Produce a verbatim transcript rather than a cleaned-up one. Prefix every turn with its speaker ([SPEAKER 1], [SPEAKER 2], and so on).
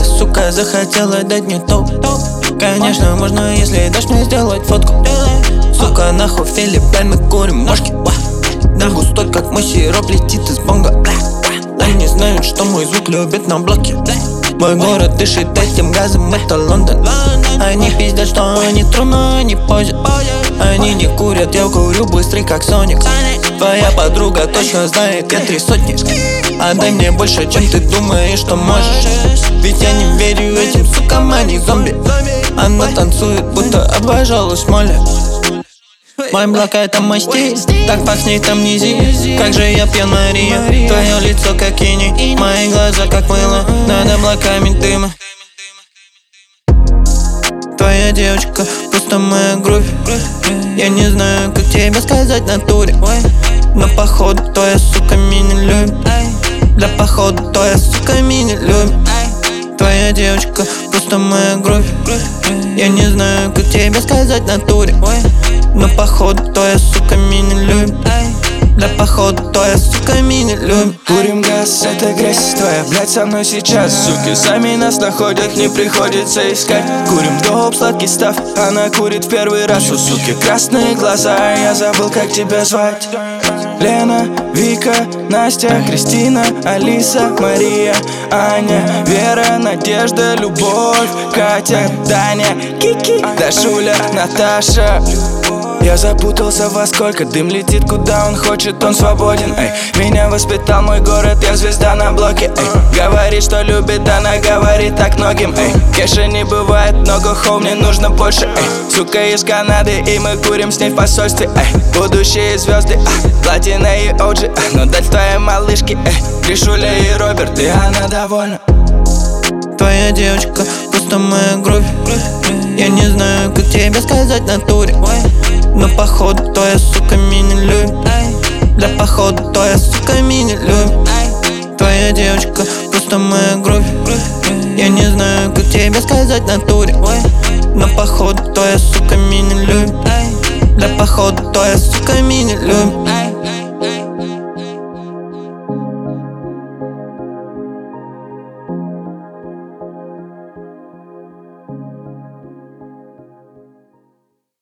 [SPEAKER 1] сука, захотела дать мне топ. Конечно, можно, если дашь мне сделать фотку. Сука, нахуй Филиппин, мы курим мошки. Да густой, как мой сироп, летит из бонга. Они знают, что мой звук любит на блоке. Мой город дышит этим газом, это Лондон. Они пиздят, что они трудно, они позят. Они не курят, я курю быстрый, как Соник. Твоя подруга точно знает, я три сотни. Отдай мне больше, чем ты думаешь, что можешь. Ведь я не верю этим сукам, они зомби. Она танцует, будто обожалась в моле. Мой блок это мой стиль, так пахнет амнезия. Как же я пьян, Мария, твое лицо как иней, мои глаза как мыло над облаками дыма. Твоя девочка, просто моя грудь. Я не знаю, как тебе сказать в натуре, но походу твоя сука меня любит. Да походу твоя сука меня любит. Твоя девочка, просто моя грудь. Я не знаю, как тебе сказать в натуре, но походу твоя сука меня любит. Да походу твоя сука меня любит.
[SPEAKER 2] Курим газ, это грязь твоя, блядь, со мной сейчас. Суки сами нас находят, не приходится искать. Курим доп, сладкий став, она курит в первый раз. У суки красные глаза, я забыл, как тебя звать. Лена, Вика, Настя, Кристина, Алиса, Мария, Аня, Вера, Надежда, Любовь, Катя, Таня, Кики, Дашуля, Наташа. Я запутался во сколько, дым летит куда он хочет, он свободен, эй. Меня воспитал мой город, я звезда на блоке, эй. Говорит, что любит, она говорит так многим, эй. Кэша не бывает много, хоу, мне нужно больше, эй. Сука из Канады, и мы курим с ней в посольстве, эй. Будущие звезды, а, платина и оджи, а, но дать твоей малышке, эй. Гришуля и Роберт, и она довольна.
[SPEAKER 1] Твоя девочка, просто моя грудь. Я не знаю, как тебе сказать в натуре, но походу твоя сука меня любит. Да походу твоя сука меня любит. Твоя девочка, просто моя грудь. Я не знаю, как тебе сказать в натуре, но походу твоя сука меня любит. Да походу твоя сука меня любит.